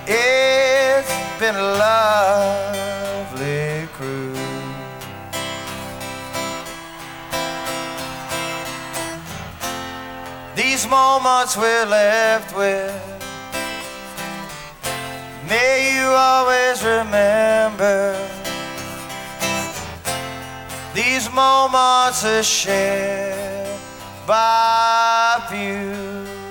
It's been a lovely cruise. These moments we're left with, may you always remember. These moments are shared by few.